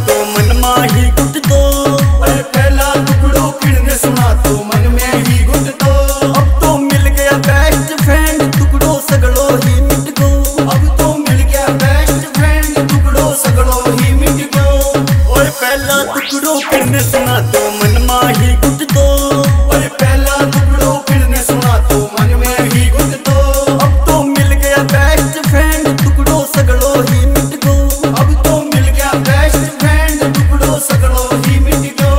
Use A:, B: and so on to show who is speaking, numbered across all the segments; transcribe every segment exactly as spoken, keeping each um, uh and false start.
A: तो मन माही गुट दो। पहला टुकड़ो किड़ने सुना तो मन में ही गुट दो। अब तो मिल गया बेस्ट फ्रेंड टुकड़ो सगड़ो ही मिट गो। अब तो मिल गया बेस्ट फ्रेंड टुकड़ो सगड़ो ही मिट गो। और पहला टुकड़ो किड़ने सुना तो मन माही गुट दो। और पहला टुकड़ो किड़ने सुना तो मन में ही गुट दो। अब तो मिल गया बेस्ट फ्रेंड टुकड़ो सगड़ो ही मिट गो। अब तो मिल गया बेस्ट फ्रेंड टुकड़ो सगड़ो ही मिट गो।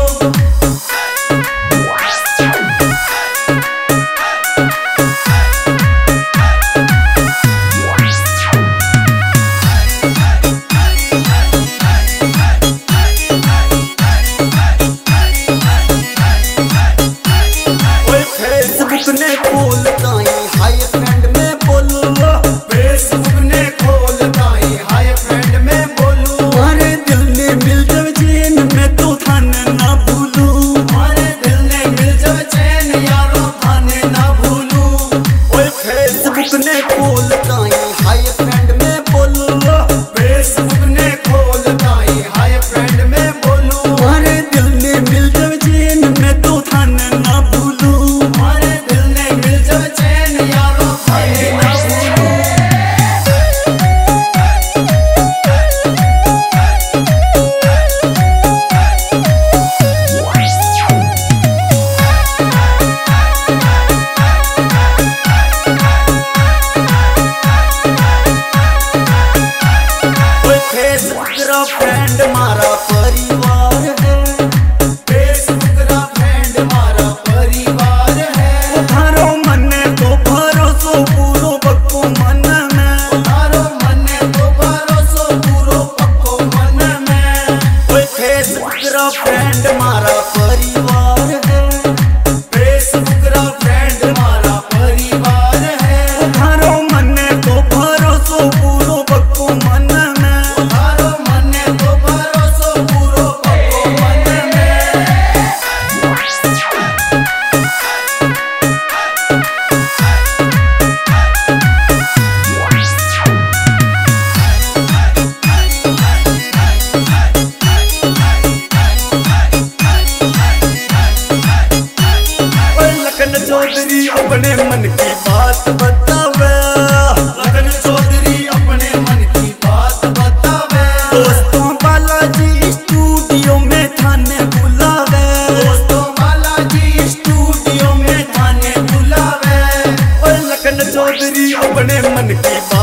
A: फेसबुक ने खोल ताई हाय फ्रेंड में बोलूँ। फेसबुक ने खोल ताई हाय फ्रेंड में बोलूँ। तुम्हारे दिल ने मिल जब चैन मैं तो थाने ना भूलूँ। तुम्हारे दिल ने मिल जब चैन यारों थाने ना भूलूँ। ओए फेसबुक ने खोल ताई हाय फ्रेंड में बोलूँ। फेसबुक ने खोल ताई हाय फ्रेंड में बोलूँ। तुम्हारे दिल ने मिल जब चैन मैं तो थाने ना भूलूँ। फ्रेंड मारा परिवार है। फेसबुक रा फ्रेंड मारा परिवार है। थारो मन तो भरोसो पूरो पक्को मन में। थारो मन तो भरोसो पूरो पक्को मन में। ओए फेसबुक रा फ्रेंड मारा परिवार है। फेसबुक रा फ्रेंड मारा परिवार है। थारो मन तो भरोसो पूरो पक्को मन में। चौधरी अपने मन की बात बतावे। लगन चौधरी अपने मन की बात बतावे। दोस्तों बालाजी स्टूडियो में थाने बुलावे। दोस्तों बालाजी स्टूडियो में थाने बुलावे। और लगन चौधरी अपने मन की बात